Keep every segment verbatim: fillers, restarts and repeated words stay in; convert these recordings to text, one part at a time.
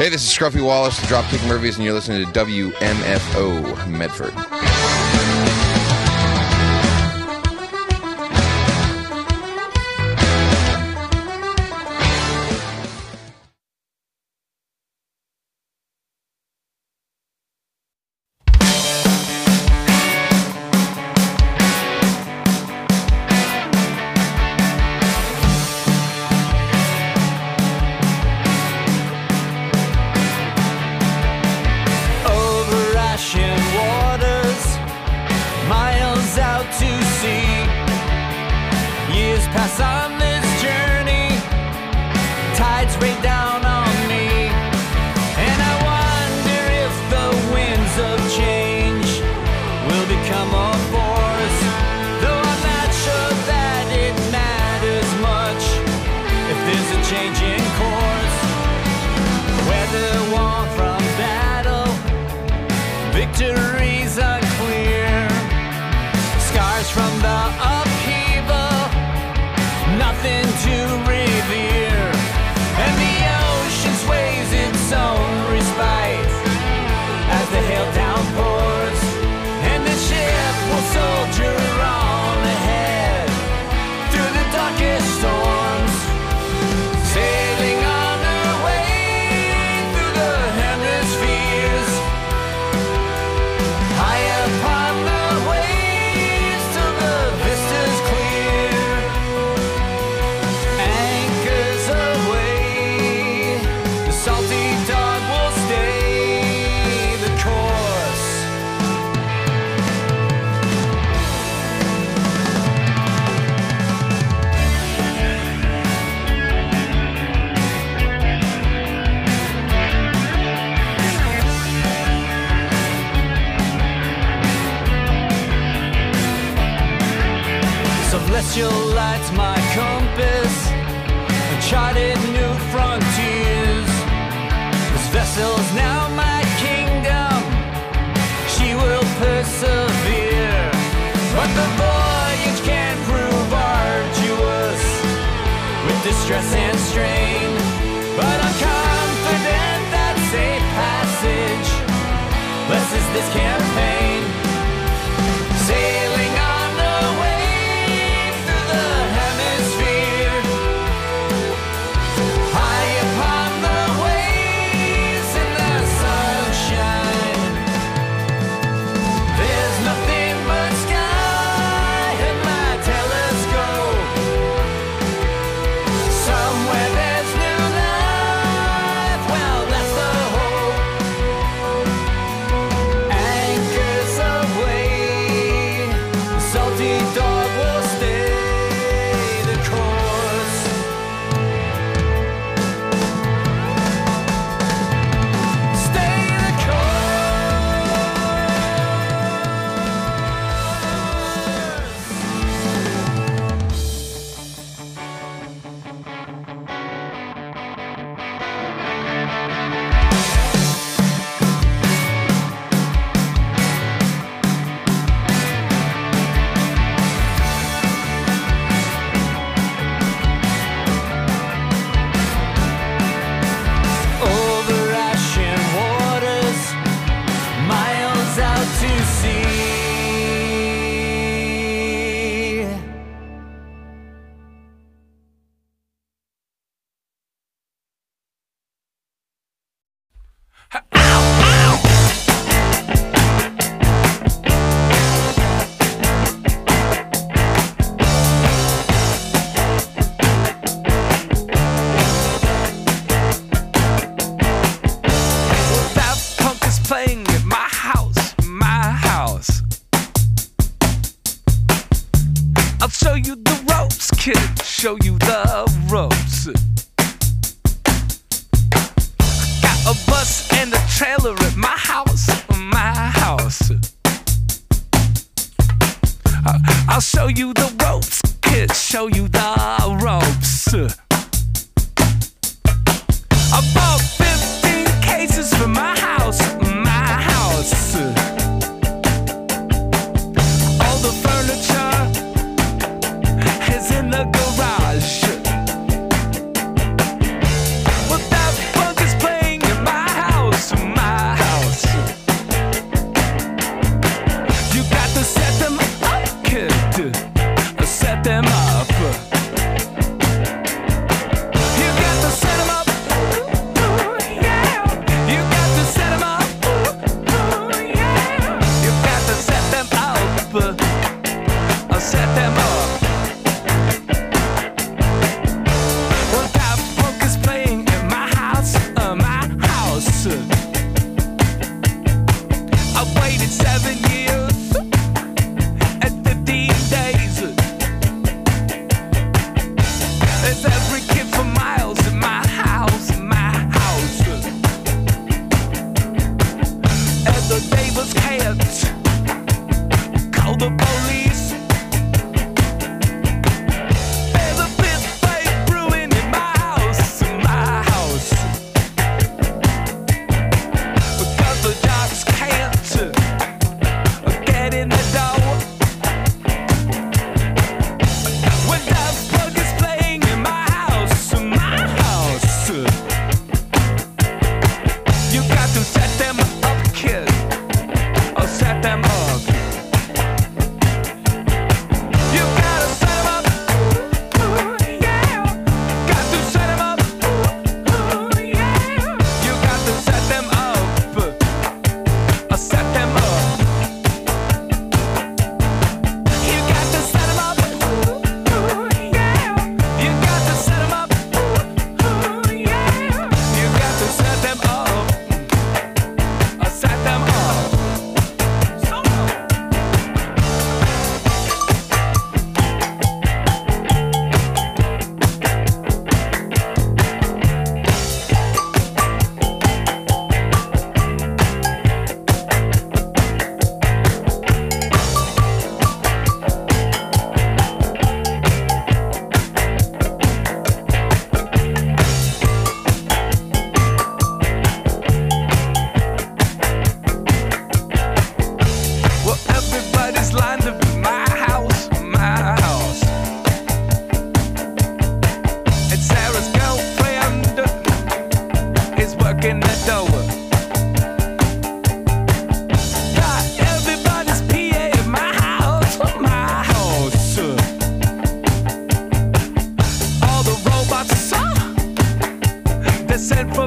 Hey, this is Scruffy Wallace, the Dropkick Murphys, and you're listening to W M F O Medford. Celestial lights my compass, uncharted new frontiers. This vessel's now my kingdom, she will persevere. But the voyage can prove arduous, with distress and strain. But I'm confident that safe passage blesses this campaign. Sailing on the way show you the ropes. Got a bus and a trailer at my house, my house. I'll show you the ropes, kid, show you the ropes. I bought fifteen cases for my house, my house. All the furniture is in the garage. Well, that bug is playing in my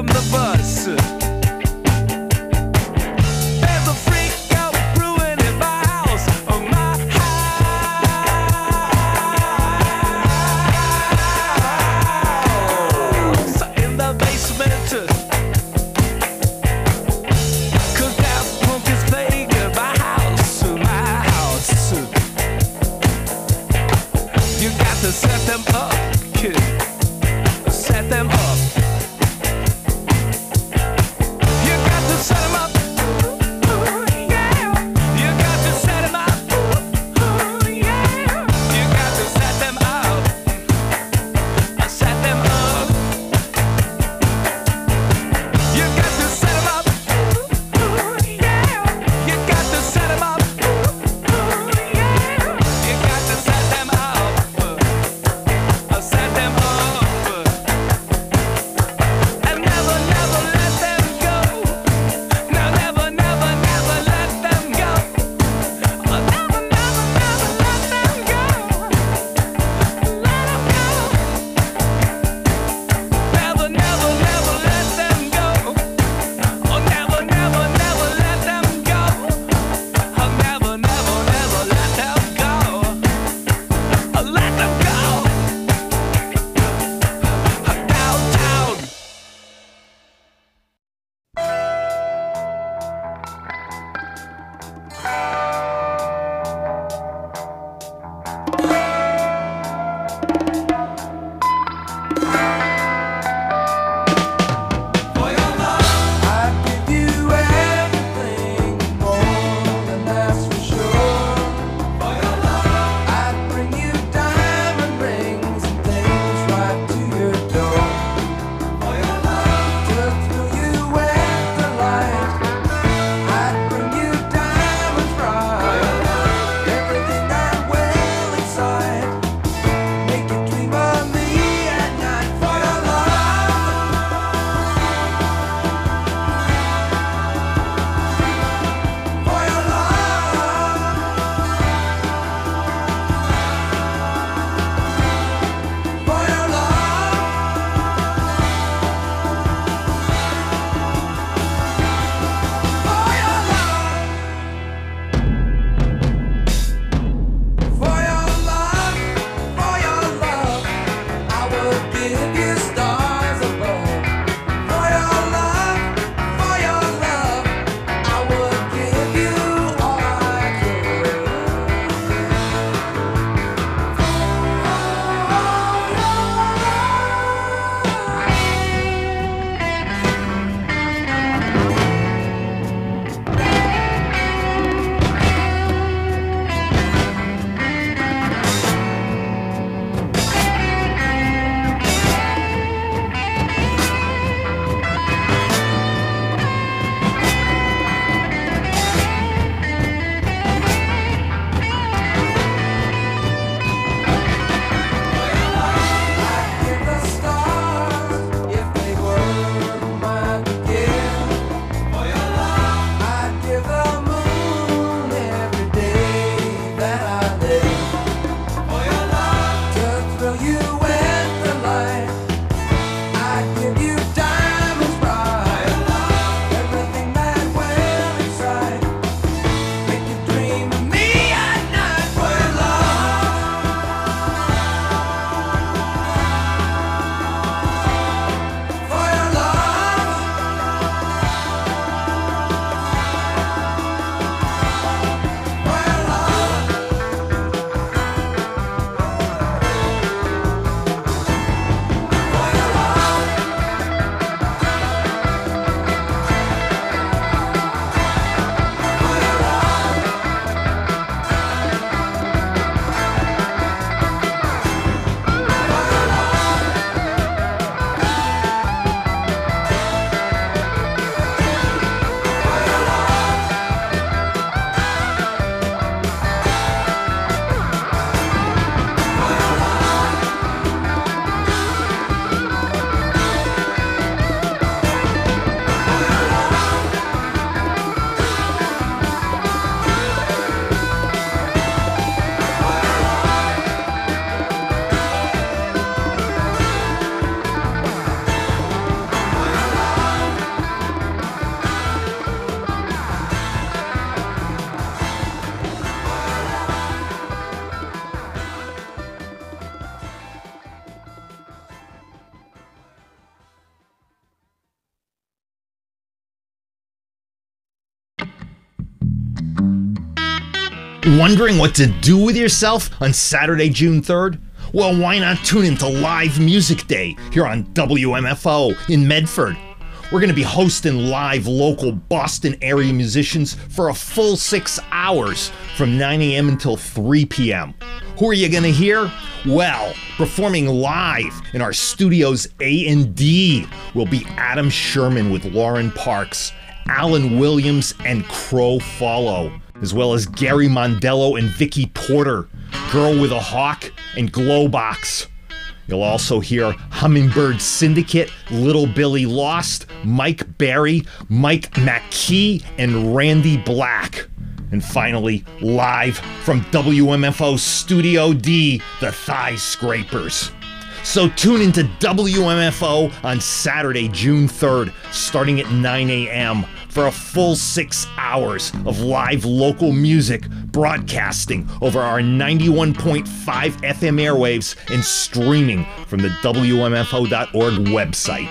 from the bus. There's a freak out brewing in my house, oh my house. In the basement, 'cause that punk is playing in my house, my house. You got to set them up, kid. Set them up. Wondering what to do with yourself on Saturday, June third? Well, why not tune into Live Music Day here on W M F O in Medford? We're going to be hosting live local Boston area musicians for a full six hours from nine a.m. until three p.m. Who are you going to hear? Well, performing live in our studio's A and D will be Adam Sherman with Lauren Parks, Alan Williams, and Crow Follow, as well as Gary Mondello and Vicky Porter, Girl with a Hawk, and Glowbox. You'll also hear Hummingbird Syndicate, Little Billy Lost, Mike Berry, Mike McKee, and Randy Black. And finally, live from W M F O Studio D, the Thigh Scrapers. So tune into W M F O on Saturday, June third, starting at nine a.m. for a full six hours of live local music broadcasting over our ninety-one point five F M airwaves and streaming from the W M F O dot org website.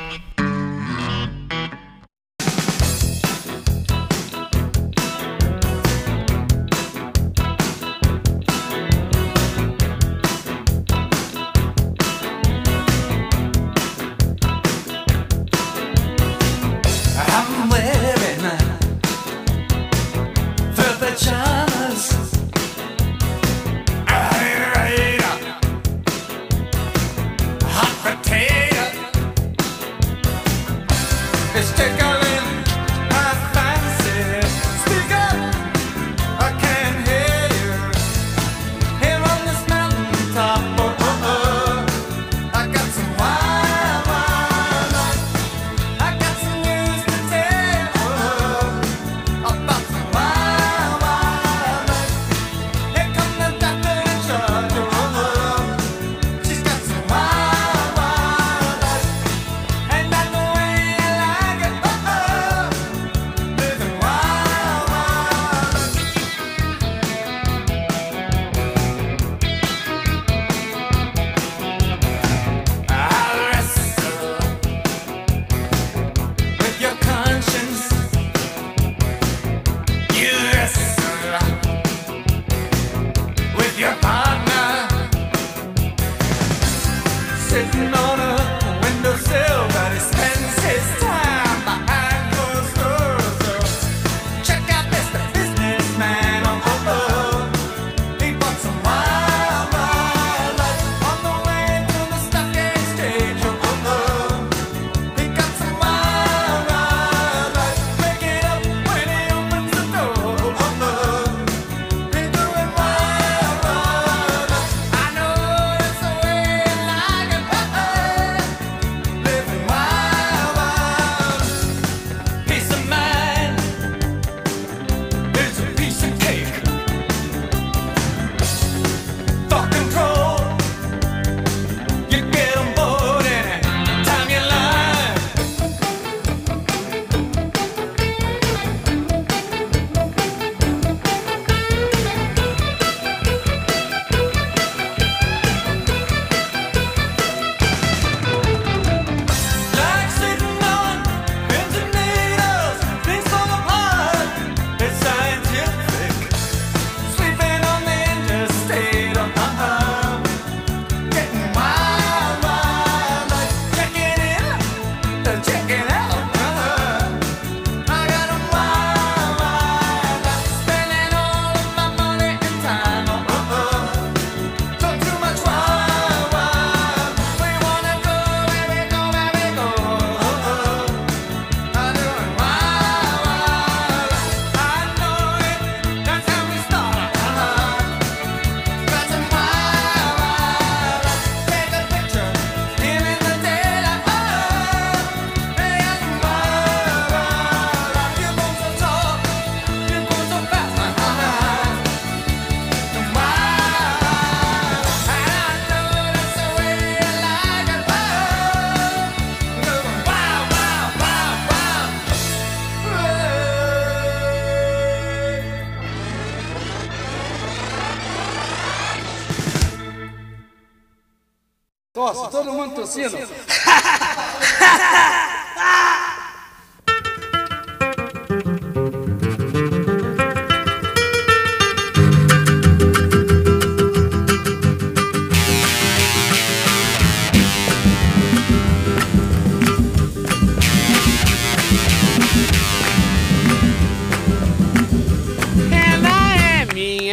Nossa, todo mundo tossindo.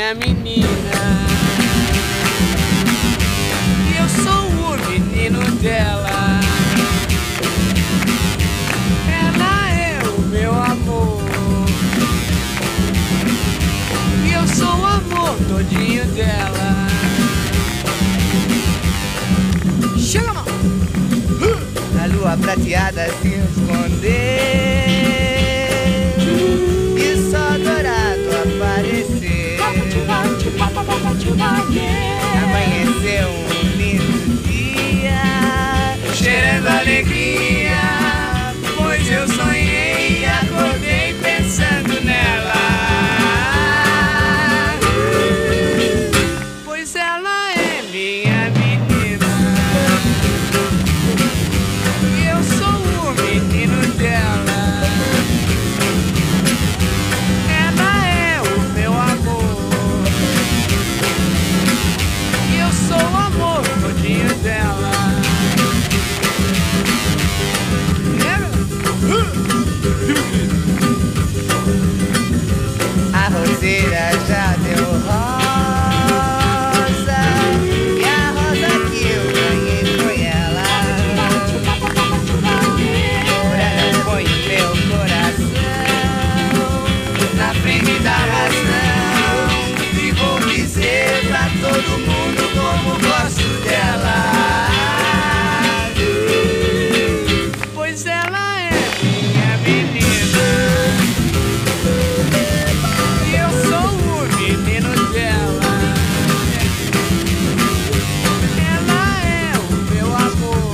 minha menina. E eu sou o menino dela. Ela é o meu amor. E eu sou o amor todinho dela. Chega, mão! A lua prateada se escondeu e o sol dourado apareceu. Amanheceu um lindo dia, cheirando alegria, pois eu sonhei e acordei pensando nela. Pois ela é minha menina e eu sou o menino dela. Ela é o meu amor e eu sou o amor todinho dela. A roseira já deu rosa e a rosa que eu ganhei foi ela. Por ela ponho meu coração na frente da razão e vou dizer pra todo mundo como gosto dela. Pois ela é minha menina e eu sou o menino dela. Ela é o meu amor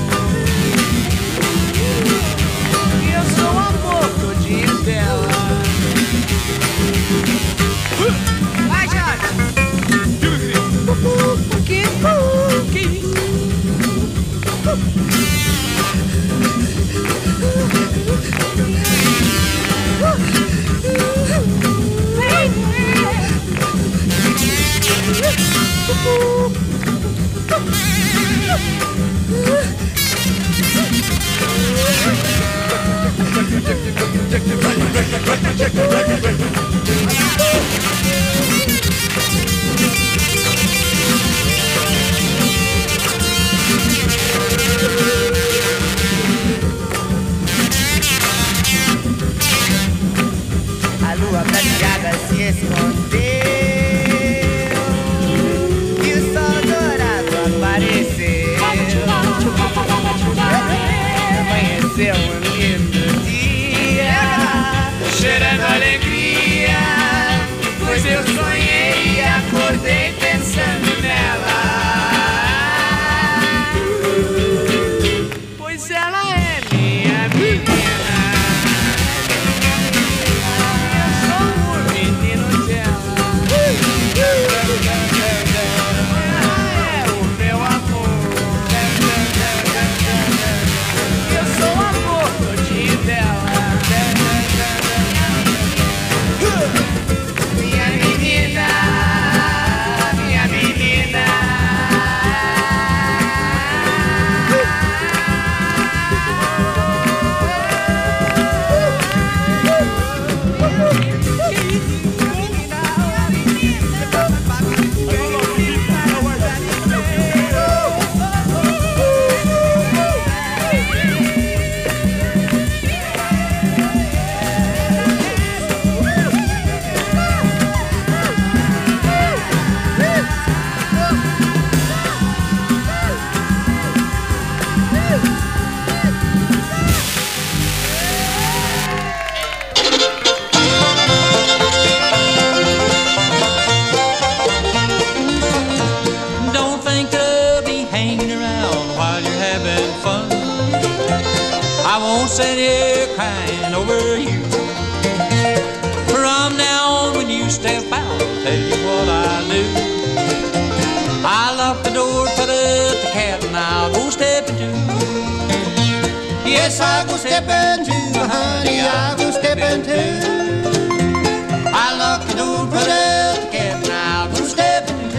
e eu sou o amor todinho dela. Vai, Jorge! Que que a lua prateada se escondeu e o sol dourado apareceu. Amanheceu um lindo dia, cheirando alegria, pois eu sonhei e acordei pensando nela. Pois ela é minha menina, eu sou o menino dela. Ela é o meu amor, eu sou o amor todinho dela. Minha menina, minha menina. Don't think I'll be hanging around while you're having fun. I won't sit here crying over you. From now on, when you step out, I'll tell you what I do. I lock the door, put up the cat, and I'll go stepping too. Yes, I go stepping too, honey, I go stepping too. I lock the door, put up the cat, and I'll go stepping too.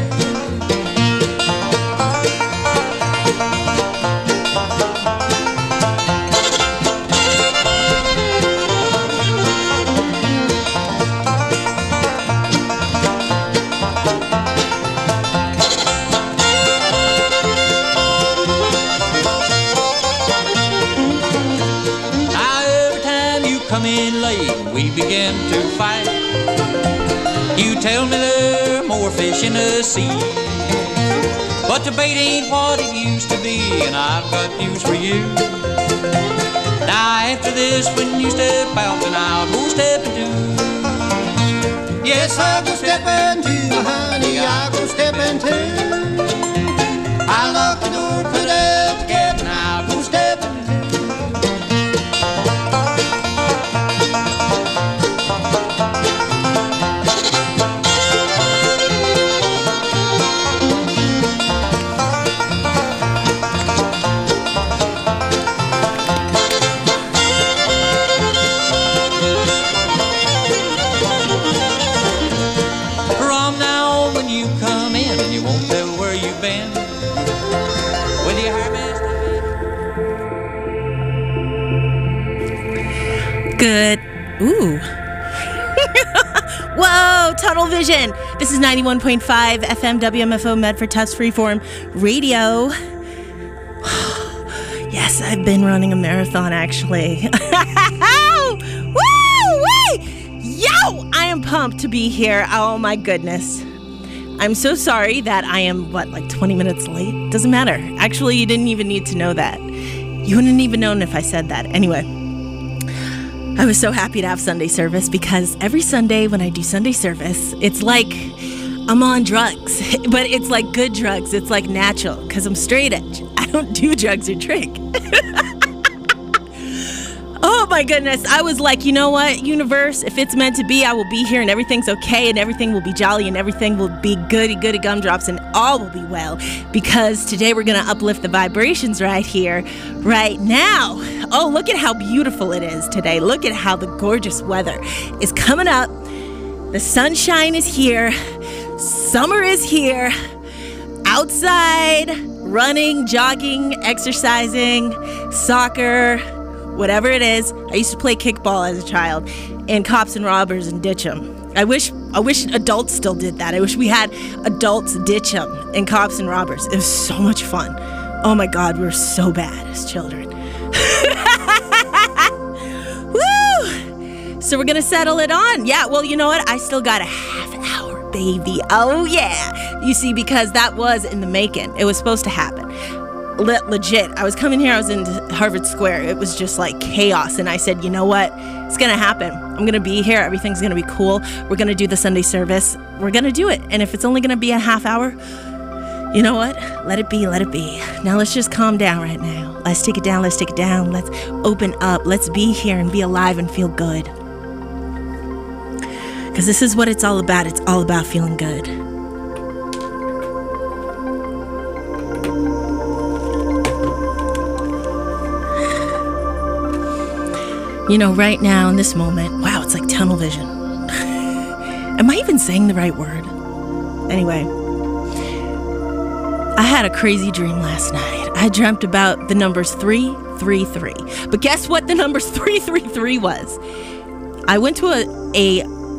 begin to fight. You tell me there are more fish in the sea, but the bait ain't what it used to be, and I've got news for you. Now after this, when you step out, then I'll go step into. Yes, I'll go step into, honey, I'll go step into. I'll lock the door, put up the gate, and I'll go step into. From now on, when you come in, and you won't tell where you've been, with your harvest. Good. Ooh. Whoa, tunnel vision. This is ninety-one point five F M W M F O Medford Tufts Freeform Radio. Yes, I've been running a marathon, actually. Woo! Yo! I am pumped to be here. Oh, my goodness. I'm so sorry that I am, what, like twenty minutes late? Doesn't matter. Actually, you didn't even need to know that. You wouldn't even known if I said that. Anyway, I was so happy to have Sunday service because every Sunday when I do Sunday service, it's like I'm on drugs, but it's like good drugs. It's like natural because I'm straight edge. I don't do drugs or drink. Oh my goodness. I was like, you know what, universe, if it's meant to be, I will be here and everything's okay and everything will be jolly and everything will be goody, goody gumdrops and all will be well because today we're going to uplift the vibrations right here, right now. Oh, look at how beautiful it is today. Look at how the gorgeous weather is coming up. The sunshine is here. Summer is here. Outside, running, jogging, exercising, soccer, whatever it is. I used to play kickball as a child in Cops and Robbers and ditch 'em. I wish I wish adults still did that. I wish we had adults ditch 'em in Cops and Robbers. It was so much fun. Oh my God, we were so bad as children. Woo! So we're gonna settle it on. Yeah, well, you know what? I still got a half hour, baby. Oh yeah. You see, because that was in the making. It was supposed to happen. Le- legit. I was coming here, I was in Harvard Square. It was just like chaos. And I said, you know what? It's going to happen. I'm going to be here. Everything's going to be cool. We're going to do the Sunday service. We're going to do it. And if it's only going to be a half hour, you know what? Let it be. Let it be. Now let's just calm down right now. Let's take it down. Let's take it down. Let's open up. Let's be here and be alive and feel good. Because this is what it's all about. It's all about feeling good. You know, right now in this moment, wow, it's like tunnel vision. Am I even saying the right word? Anyway, I had a crazy dream last night. I dreamt about the numbers three three three. But guess what the numbers three three three was? I went to a a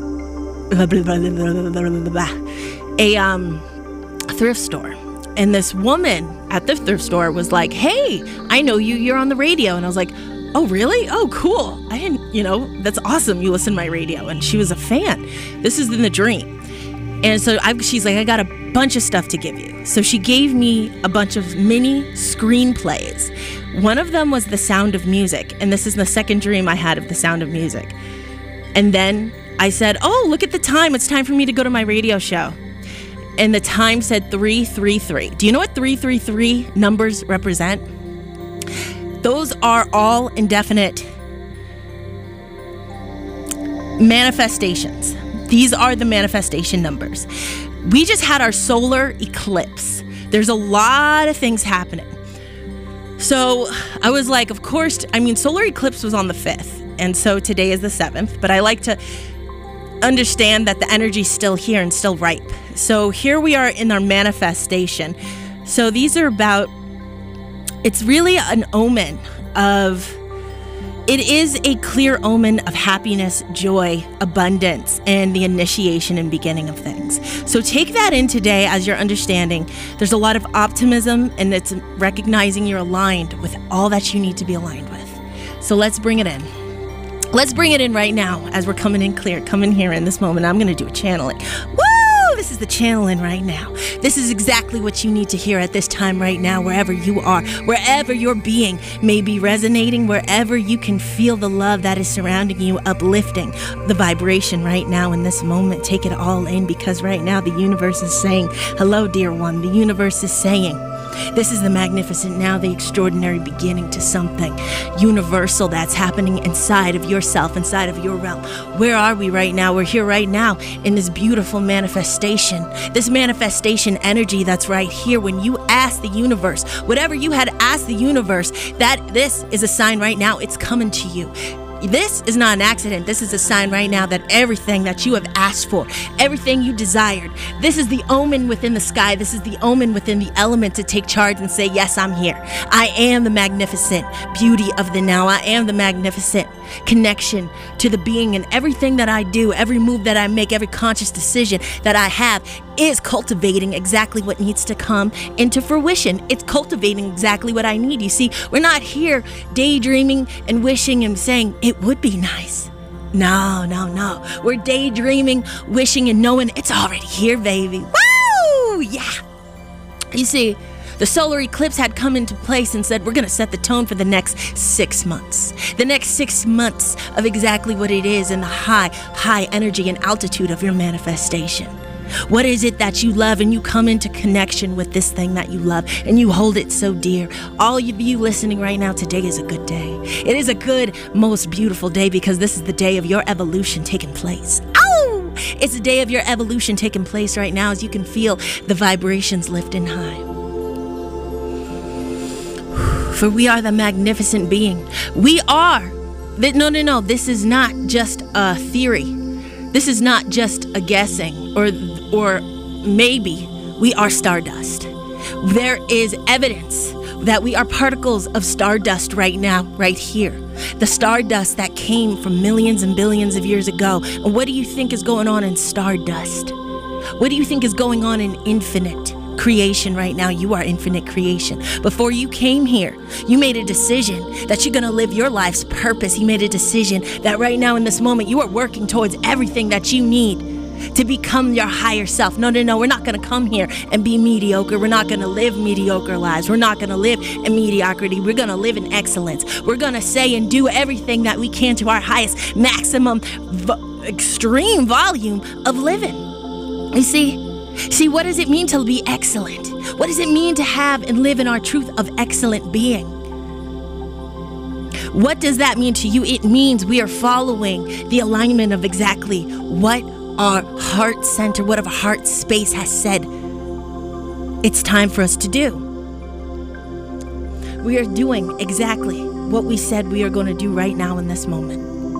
a um thrift store. And this woman at the thrift store was like, "Hey, I know you. You're on the radio." And I was like, "Oh, really? Oh, cool. I didn't, you know, that's awesome. You listen to my radio." And she was a fan. This is in the dream. And so I, she's like, "I got a bunch of stuff to give you." So she gave me a bunch of mini screenplays. One of them was The Sound of Music. And this is the second dream I had of The Sound of Music. And then I said, "Oh, look at the time. It's time for me to go to my radio show." And the time said three three three. Do you know what three three three numbers represent? Those are all indefinite manifestations. These are the manifestation numbers. We just had our solar eclipse. There's a lot of things happening. So I was like, of course, I mean, solar eclipse was on the fifth. And so today is the seventh. But I like to understand that the energy's still here and still ripe. So here we are in our manifestation. So these are about, it's really an omen of, it is a clear omen of happiness, joy, abundance, and the initiation and beginning of things. So take that in today as you're understanding. There's a lot of optimism, and it's recognizing you're aligned with all that you need to be aligned with. So let's bring it in. Let's bring it in right now as we're coming in clear. Come in here in this moment. I'm going to do a channeling. Woo! This is the channeling right now. This is exactly what you need to hear at this time right now, wherever you are, wherever your being may be resonating, wherever you can feel the love that is surrounding you, uplifting the vibration right now in this moment. Take it all in, because right now the universe is saying, hello, dear one. The universe is saying, this is the magnificent now, the extraordinary beginning to something universal that's happening inside of yourself, inside of your realm. Where are we right now? We're here right now in this beautiful manifestation, this manifestation energy that's right here. When you ask the universe, whatever you had asked the universe, that this is a sign right now, it's coming to you. This is not an accident. This is a sign right now that everything that you have asked for, everything you desired, this is the omen within the sky. This is the omen within the element to take charge and say, yes, I'm here. I am the magnificent beauty of the now. I am the magnificent connection to the being, and everything that I do, every move that I make, every conscious decision that I have is cultivating exactly what needs to come into fruition. It's cultivating exactly what I need. You see, we're not here daydreaming and wishing and saying it would be nice. No, no, no. We're daydreaming, wishing, and knowing it's already here, baby. Woo! Yeah. You see, the solar eclipse had come into place and said, we're going to set the tone for the next six months. The next six months of exactly what it is in the high, high energy and altitude of your manifestation. What is it that you love, and you come into connection with this thing that you love and you hold it so dear? All of you listening right now, today is a good day. It is a good, most beautiful day, because this is the day of your evolution taking place. Ow! It's the day of your evolution taking place right now, as you can feel the vibrations lifting high. For we are the magnificent being. We are. No, no, no. This is not just a theory. This is not just a guessing or or maybe. We are stardust. There is evidence that we are particles of stardust right now, right here. The stardust that came from millions and billions of years ago. And what do you think is going on in stardust? What do you think is going on in infinite creation right now? You are infinite creation. Before you came here, you made a decision that you're going to live your life's purpose. You made a decision that right now in this moment, you are working towards everything that you need to become your higher self. No, no, no, we're not going to come here and be mediocre. We're not going to live mediocre lives. We're not going to live in mediocrity. We're going to live in excellence. We're going to say and do everything that we can to our highest, maximum, v- extreme volume of living. You see, See, what does it mean to be excellent? What does it mean to have and live in our truth of excellent being? What does that mean to you? It means we are following the alignment of exactly what our heart center, what our heart space has said it's time for us to do. We are doing exactly what we said we are going to do right now in this moment.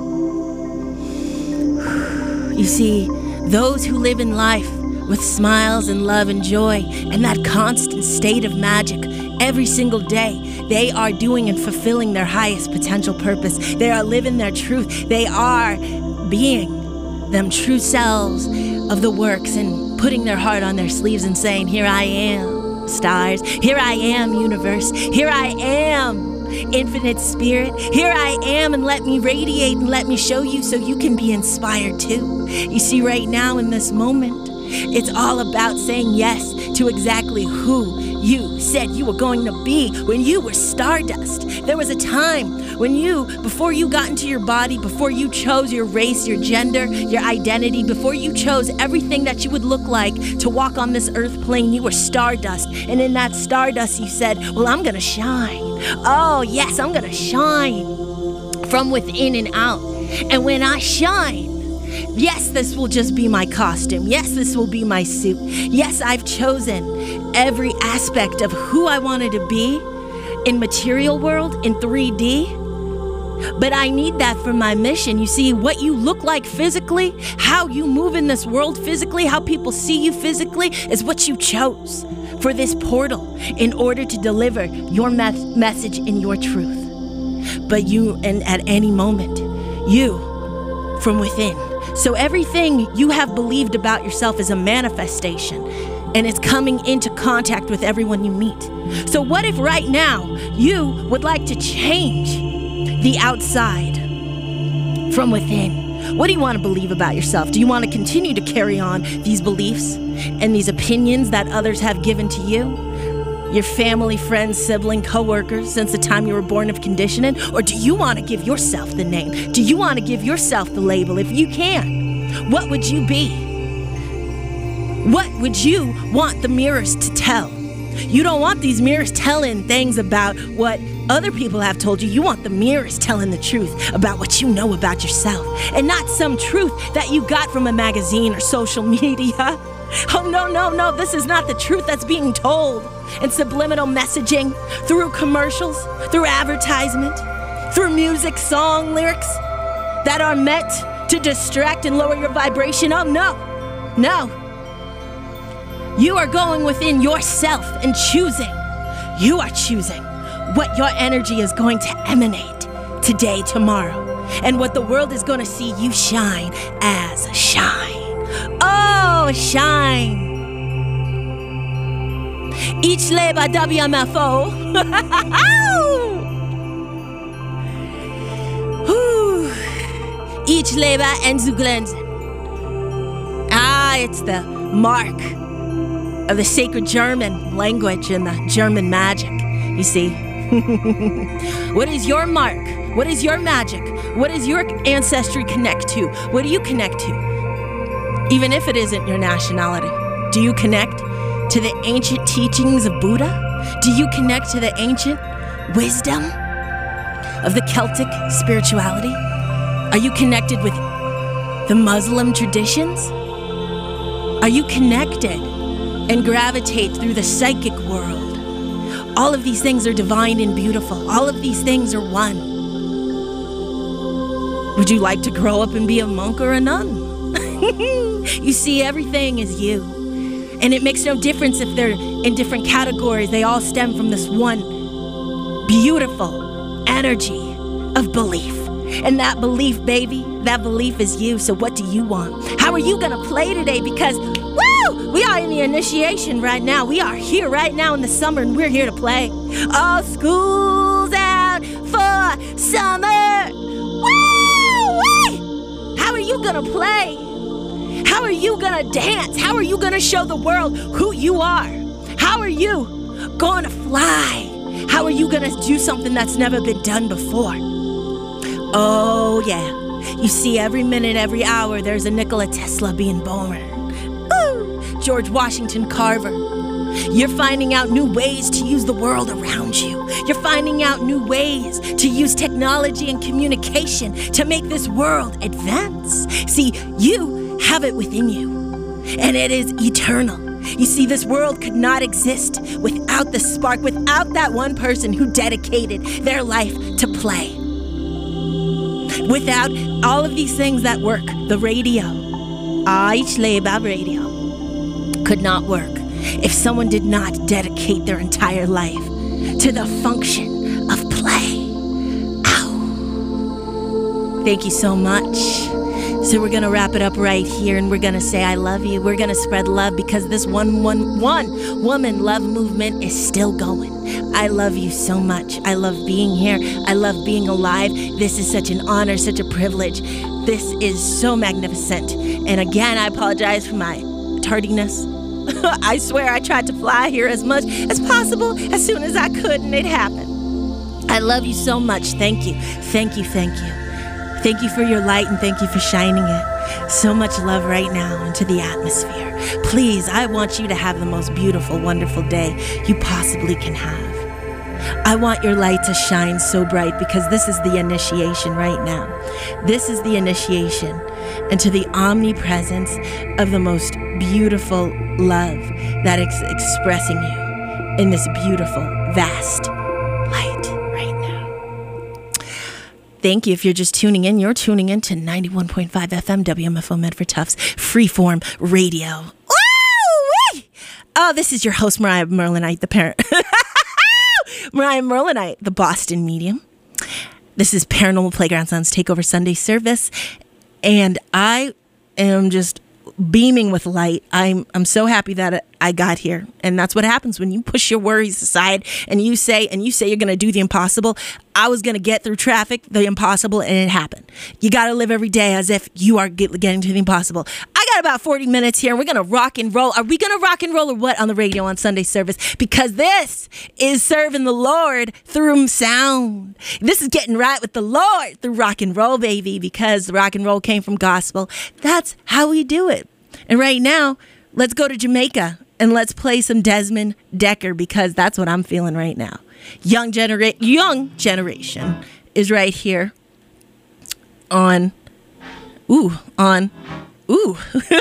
You see, those who live in life with smiles and love and joy and that constant state of magic every single day, they are doing and fulfilling their highest potential purpose. They are living their truth. They are being them true selves of the works and putting their heart on their sleeves and saying, here I am, stars. Here I am, universe. Here I am, infinite spirit. Here I am, and let me radiate and let me show you so you can be inspired too. You see, right now in this moment, it's all about saying yes to exactly who you said you were going to be when you were stardust. There was a time when you, before you got into your body, before you chose your race, your gender, your identity, before you chose everything that you would look like to walk on this earth plane, you were stardust. And in that stardust, you said, well, I'm going to shine. Oh, yes, I'm going to shine from within and out. And when I shine, yes, this will just be my costume. Yes, this will be my suit. Yes, I've chosen every aspect of who I wanted to be in material world, in three D. But I need that for my mission. You see, what you look like physically, how you move in this world physically, how people see you physically is what you chose for this portal in order to deliver your me- message in your truth. But you, and at any moment, you from within. So everything you have believed about yourself is a manifestation, and it's coming into contact with everyone you meet. So what if right now you would like to change the outside from within? What do you want to believe about yourself? Do you want to continue to carry on these beliefs and these opinions that others have given to you? Your family, friends, sibling, co-workers since the time you were born of conditioning? Or do you want to give yourself the name? Do you want to give yourself the label? If you can, what would you be? What would you want the mirrors to tell? You don't want these mirrors telling things about what other people have told you. You want the mirrors telling the truth about what you know about yourself, and not some truth that you got from a magazine or social media. Oh, no, no, no. This is not the truth that's being told in subliminal messaging, through commercials, through advertisement, through music, song, lyrics that are meant to distract and lower your vibration. Oh, no, no. You are going within yourself and choosing. You are choosing what your energy is going to emanate today, tomorrow, and what the world is going to see you shine as shine. Oh, shine. Ich lebe W M F O. Ich lebe en zu glänzen. Ah, it's the mark of the sacred German language and the German magic, you see. What is your mark? What is your magic? What does your ancestry connect to? What do you connect to? Even if it isn't your nationality, do you connect to the ancient teachings of Buddha? Do you connect to the ancient wisdom of the Celtic spirituality? Are you connected with the Muslim traditions? Are you connected and gravitate through the psychic world? All of these things are divine and beautiful. All of these things are one. Would you like to grow up and be a monk or a nun? You see, everything is you. And it makes no difference if they're in different categories. They all stem from this one beautiful energy of belief. And that belief, baby, that belief is you. So what do you want? How are you going to play today? Because, woo, we are in the initiation right now. We are here right now in the summer, and we're here to play. All school's out for summer. Woo, wee. How are you going to play? How are you going to dance? How are you going to show the world who you are? How are you going to fly? How are you going to do something that's never been done before? Oh, yeah. You see, every minute, every hour, there's a Nikola Tesla being born. Ooh, George Washington Carver. You're finding out new ways to use the world around you. You're finding out new ways to use technology and communication to make this world advance. See, you have it within you, and it is eternal. You see, this world could not exist without the spark, without that one person who dedicated their life to play. Without all of these things that work, the radio, Ich lebe radio, could not work if someone did not dedicate their entire life to the function of play. Ow. Thank you so much. So we're going to wrap it up right here, and we're going to say I love you. We're going to spread love because this one, one, one woman love movement is still going. I love you so much. I love being here. I love being alive. This is such an honor, such a privilege. This is so magnificent. And again, I apologize for my tardiness. I swear I tried to fly here as much as possible as soon as I could, and it happened. I love you so much. Thank you. Thank you. Thank you. Thank you for your light, and thank you for shining it. So much love right now into the atmosphere. Please, I want you to have the most beautiful, wonderful day you possibly can have. I want your light to shine so bright because this is the initiation right now. This is the initiation into the omnipresence of the most beautiful love that is expressing you in this beautiful, vast light right now. Thank you. If you're just tuning in, you're tuning in to ninety-one point five F M W M F O Medford Tufts Freeform Radio. Woo-wee! Oh, this is your host, Mariah Merlinite, the parent. Mariah Merlinite, the Boston medium. This is Paranormal Playground Sounds Takeover Sunday service, and I am just beaming with light. I'm I'm so happy that I got here. And that's what happens when you push your worries aside and you say, and you say you're going to do the impossible. I was going to get through traffic, the impossible, and it happened. You got to live every day as if you are get, getting to the impossible. I got about forty minutes here. And we're going to rock and roll. Are we going to rock and roll or what on the radio on Sunday service? Because this is serving the Lord through sound. This is getting right with the Lord through rock and roll, baby, because the rock and roll came from gospel. That's how we do it. And right now, let's go to Jamaica and let's play some Desmond Decker because that's what I'm feeling right now. Young genera- young generation is right here on, ooh, on, ooh,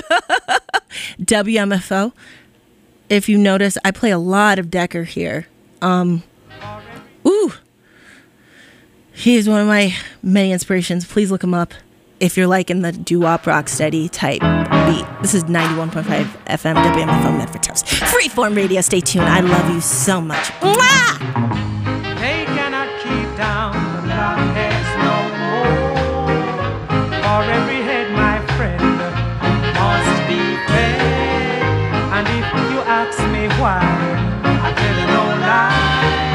W M F O. If you notice, I play a lot of Decker here. Um, ooh, he is one of my many inspirations. Please look him up if you're liking the doo-wop rock steady type beat. This is ninety-one point five F M W M F O Medford House. Freeform Radio. Stay tuned. I love you so much. Mwah! They cannot keep down the blockheads no more. For every head, my friend, must be fed. And if you ask me why, I tell you no lie.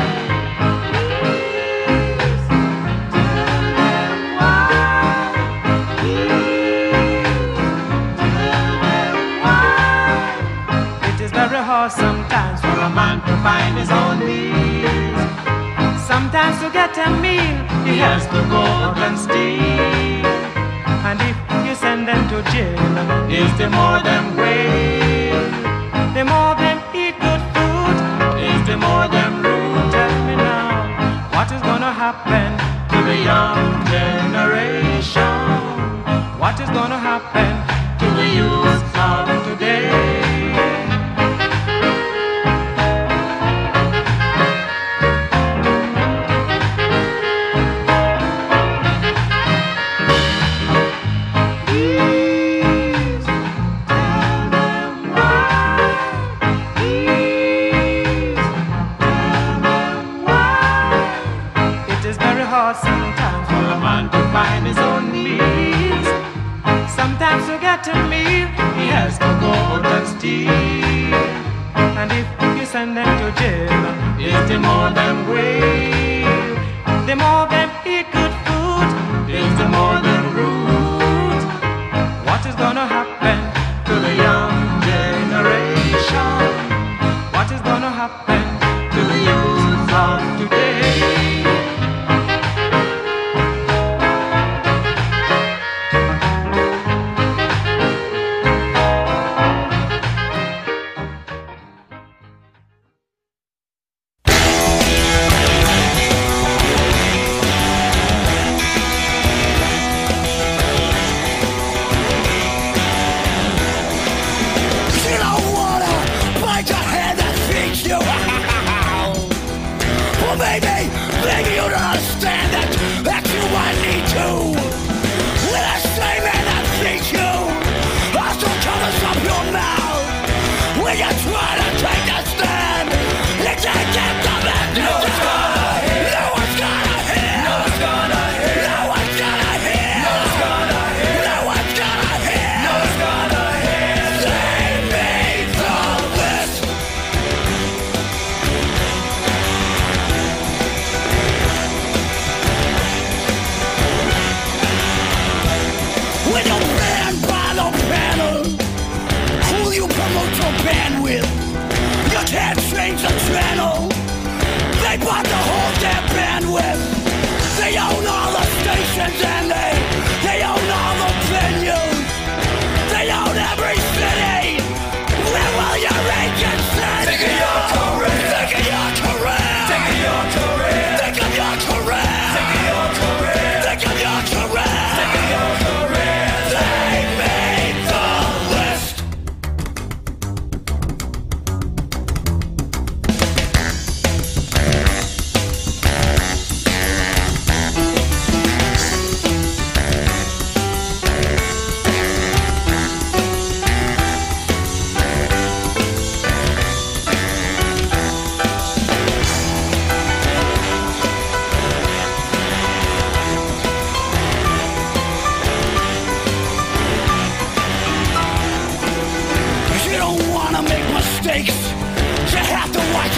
Sometimes for a man to find his own means. Sometimes to get a meal, he has to go out and steal. And if you send them to jail, is the more them wail. The more them eat good food, is the more them rude. Tell me now, what is gonna happen to the young generation? What is gonna happen to the youth of today? To me, he has to go out and steal. And if you send them to jail, is the more them wail. The more them eat good food, is the more them rude. What is gonna happen to the young generation? What is gonna happen to the youth of today?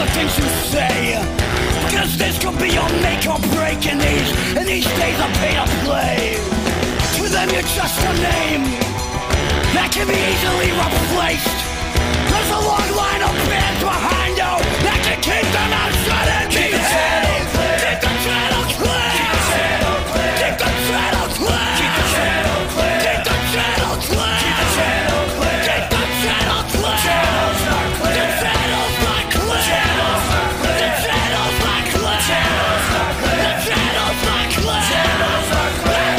the things you say. Cause this could be your make or break in these, in these days of pay to play. To them you're just a name that can be easily replaced. There's a long line of bands behind you that can keep them out shut and keep the channel clear. Keep the channel clear. Keep the channel clear. Keep the channel clear. Keep the channel clear. Keep the channel clear. Keep the channel clear. Channel's not clear. The channel's not clear. Channel's not clear. The channel's not clear. Channel's not clear. The channel's not clear. Channel's not clear.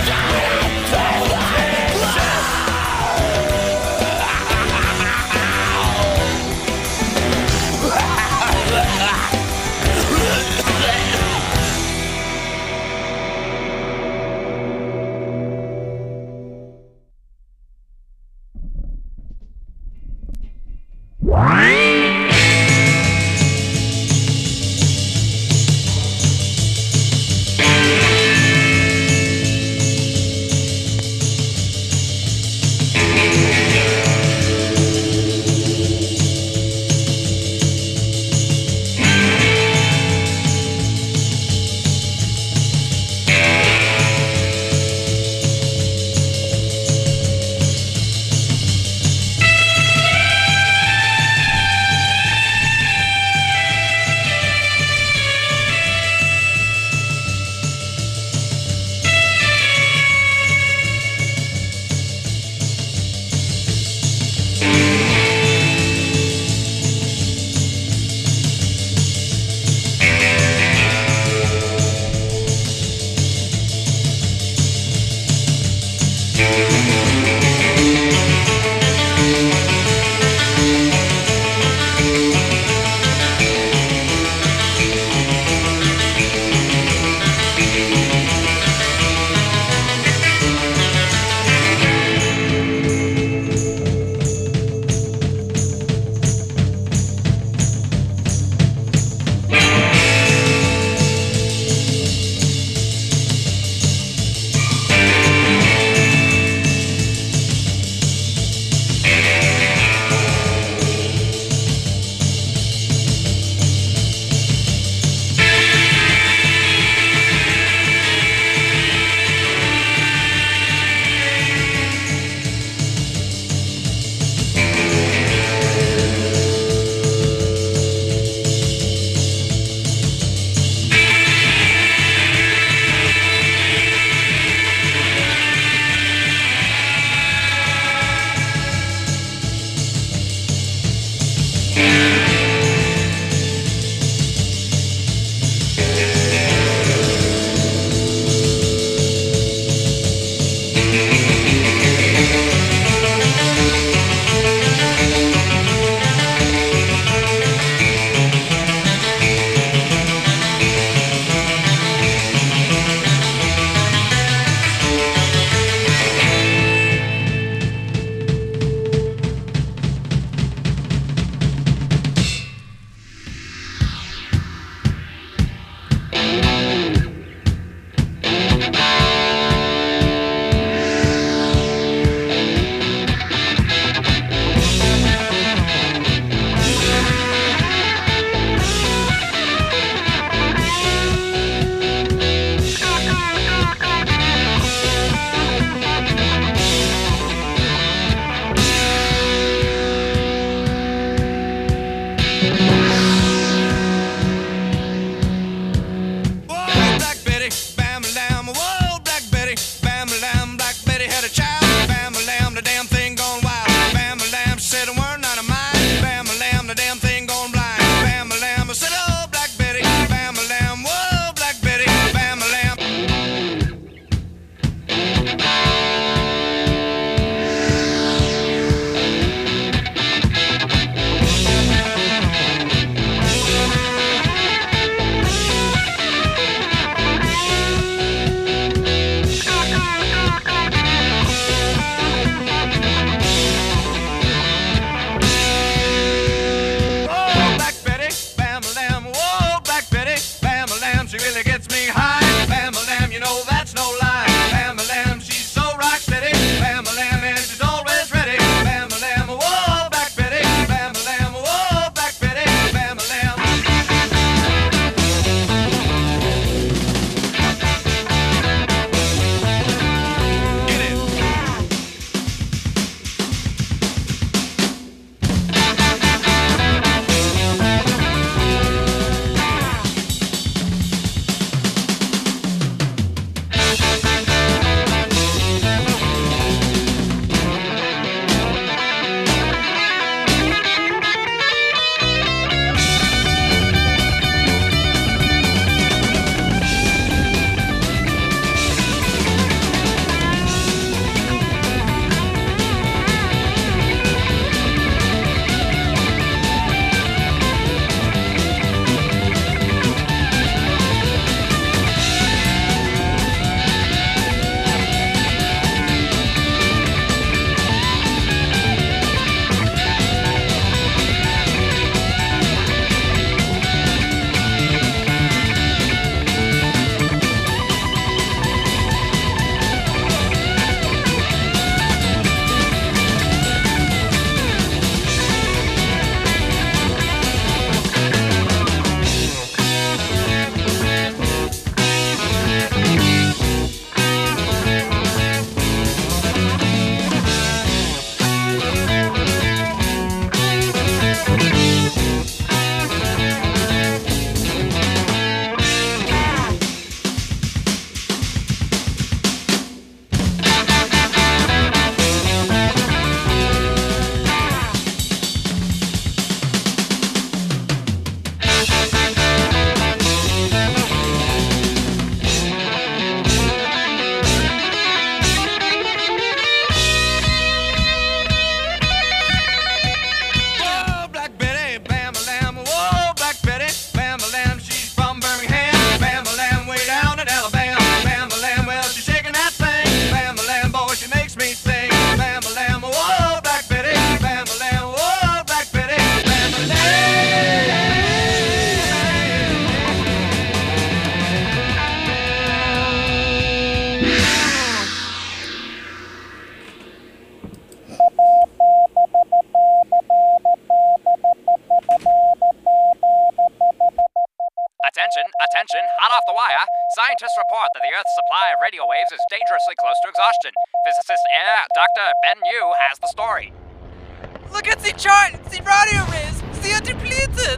Attention, hot off the wire. Scientists report that the Earth's supply of radio waves is dangerously close to exhaustion. Physicist Air Doctor Ben Yu has the story. Look at the chart! The radio waves! They are depleted!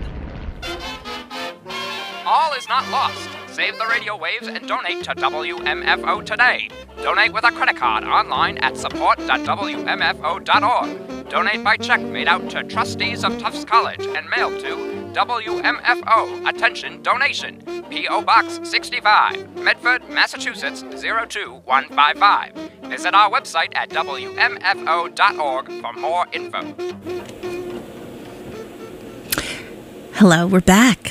All is not lost. Save the radio waves and donate to W M F O today. Donate with a credit card online at support dot W M F O dot org. Donate by check made out to trustees of Tufts College and mailed to W M F O, attention, donation, P O Box sixty-five, Medford, Massachusetts, zero two one five five. Visit our website at W M F O dot org for more info. Hello, we're back.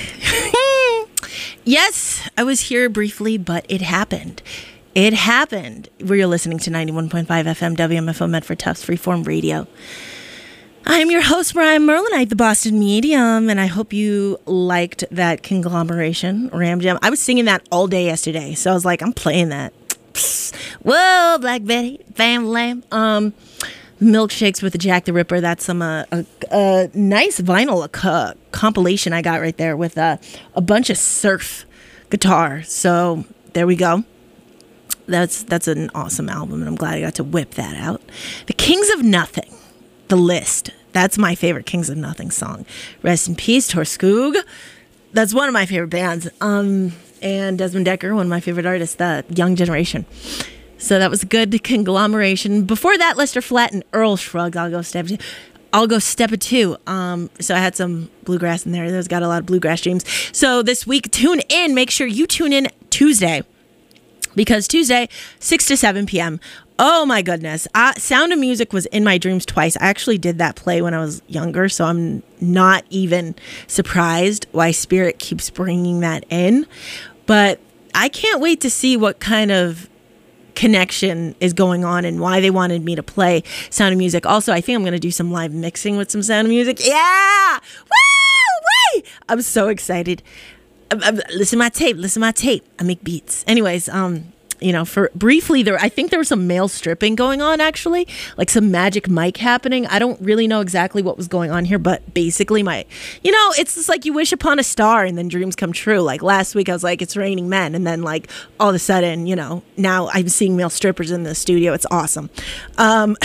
Yes, I was here briefly, but it happened. It happened. We're listening to ninety-one point five F M W M F O Medford Tufts Freeform Radio. I'm your host, Brian Merlinite, the Boston Medium, and I hope you liked that conglomeration, Ram Jam. I was singing that all day yesterday, so I was like, I'm playing that. Psst. Whoa, Black Betty, Bam Lamb. Um, Milkshakes with the Jack the Ripper. That's some uh, a, a nice vinyl a co- compilation I got right there with uh, a bunch of surf guitar. So there we go. That's that's an awesome album, and I'm glad I got to whip that out. The Kings of Nothing, The List. That's my favorite Kings of Nothing song. Rest in peace, Torskog. That's one of my favorite bands. Um, and Desmond Decker, one of my favorite artists, the Young Generation. So that was a good conglomeration. Before that, Lester Flatt and Earl Shrugged. I'll go step two. I'll go step a two. Um, so I had some bluegrass in there. There's got a lot of bluegrass dreams. So this week, tune in. Make sure you tune in Tuesday. Because Tuesday, six to seven p.m. Oh my goodness. Uh, Sound of Music was in my dreams twice. I actually did that play when I was younger, so I'm not even surprised why Spirit keeps bringing that in. But I can't wait to see what kind of connection is going on and why they wanted me to play Sound of Music. Also, I think I'm going to do some live mixing with some Sound of Music. Yeah! Woo! Woo! I'm so excited. Listen to my tape. Listen to my tape. I make beats. Anyways, um, you know, for briefly there, I think there was some male stripping going on actually, like some Magic Mike happening. I don't really know exactly what was going on here, but basically my, you know, it's just like you wish upon a star and then dreams come true. Like last week I was like, it's raining men. And then like all of a sudden, you know, now I'm seeing male strippers in the studio. It's awesome. Um,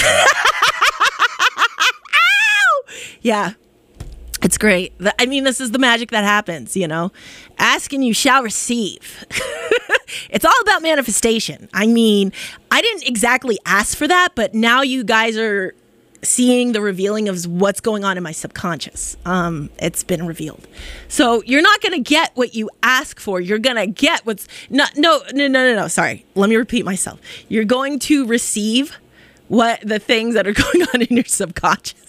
yeah. It's great. I mean, this is the magic that happens, you know. Ask and you shall receive. It's all about manifestation. I mean, I didn't exactly ask for that, but now you guys are seeing the revealing of what's going on in my subconscious. Um, it's been revealed. So you're not going to get what you ask for. You're going to get what's... not. No, no, no, no, no. Sorry. Let me repeat myself. You're going to receive what the things that are going on in your subconscious.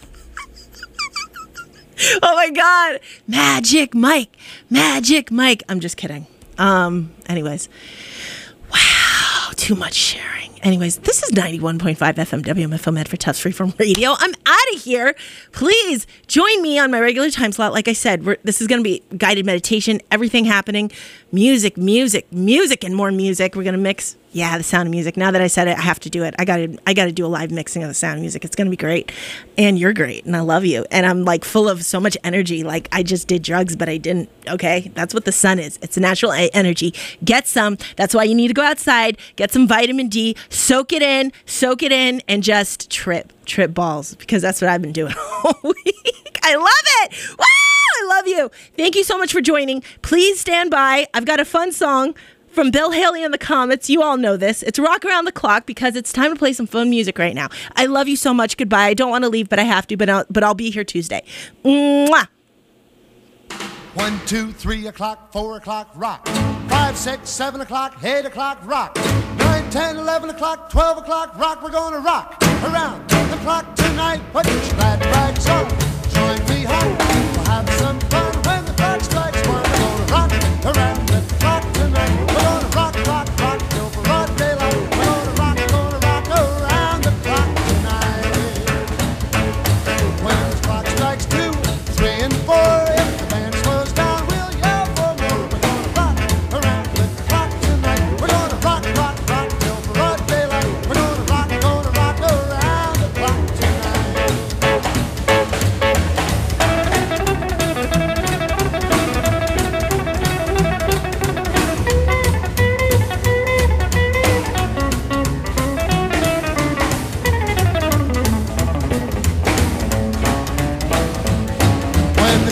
Oh my God. Magic Mike. Magic Mike. I'm just kidding. Um, anyways. Wow. Too much sharing. Anyways, this is ninety-one point five F M W M F O Medford Tufts Freeform Radio. I'm out of here. Please join me on my regular time slot. Like I said, we're, this is going to be guided meditation, everything happening, music, music, music, and more music. We're going to mix, yeah, the Sound of Music. Now that I said it, I have to do it. I got to I got to do a live mixing of the Sound of Music. It's going to be great. And you're great. And I love you. And I'm like full of so much energy. Like I just did drugs, but I didn't. Okay. That's what the sun is. It's natural energy. Get some. That's why you need to go outside, get some vitamin D, soak it in, soak it in, and just trip, trip balls, because that's what I've been doing all week. I love it. Wow. I love you. Thank you so much for joining. Please stand by. I've got a fun song from Bill Haley and the Comets. You all know this. It's Rock Around the Clock because it's time to play some fun music right now. I love you so much. Goodbye. I don't want to leave, but I have to, but I'll, but I'll be here Tuesday. Mwah. One, two, three o'clock, four o'clock, rock. Five, six, seven o'clock, eight o'clock, rock. Nine, ten, eleven o'clock, twelve o'clock, rock. We're gonna rock around the clock tonight. Put your glad rags on. Join me home. We'll have some fun when the clock strikes one. We're gonna rock around the clock tonight. We're gonna rock, rock, rock till broad daylight. We're gonna rock, gonna rock around the clock tonight. When the clock strikes two, three, and four, if the band slows down, we'll yell for more. We're gonna rock around the clock tonight. We're gonna rock, rock, rock till broad daylight. We're gonna rock, gonna rock around the clock tonight.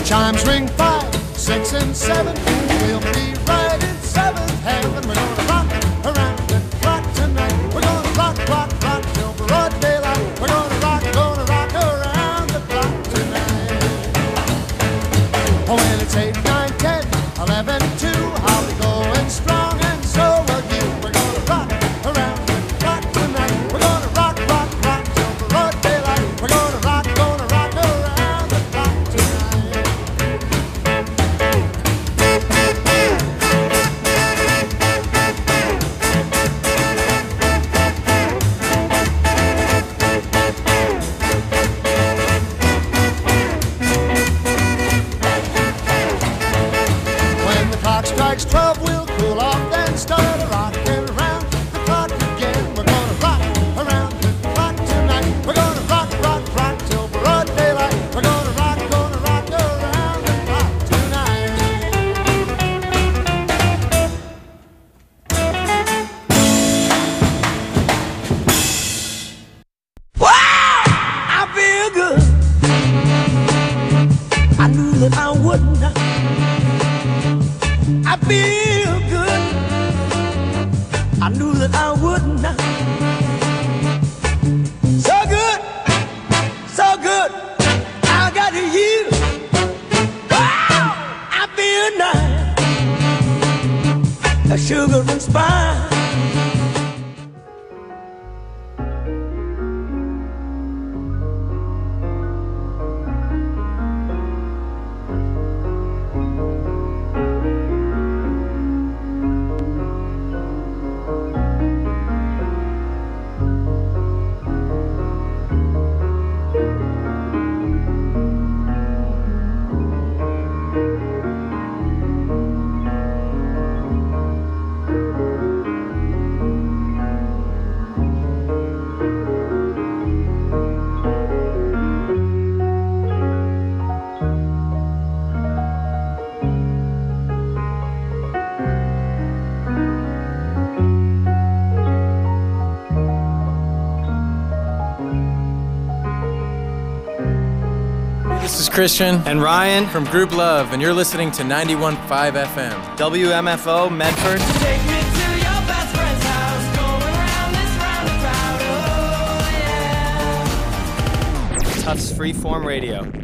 chimes ring five, six, and seven. We'll be right in seventh heaven. We're gonna rock around the clock tonight. We're gonna rock, rock, rock till broad daylight. We're gonna rock, gonna rock around the clock tonight. Oh, well, it's eight, nine, ten, eleven, two. I'll be going strong, and so will you. We're gonna rock around the clock tonight. We're gonna rock, rock, rock till broad daylight. We're gonna rock, gonna rock around the clock tonight. When the clock strikes twelve, we'll cool off, then start a rockin' around the clock again. We're gonna rock around the clock tonight. We're gonna rock, rock, rock till broad daylight. We're gonna rock, gonna rock around the clock tonight. I feel good. I knew that I wouldn't. I feel good. I knew that I wouldn't. So good, so good. I got you. Wow, I feel nice. A sugar and spice. This is Christian and Ryan from Group Love, and you're listening to ninety-one point five F M. W M F O, Medford. Take me to your best friend's house, going round this roundabout, oh yeah. Tufts Freeform Radio.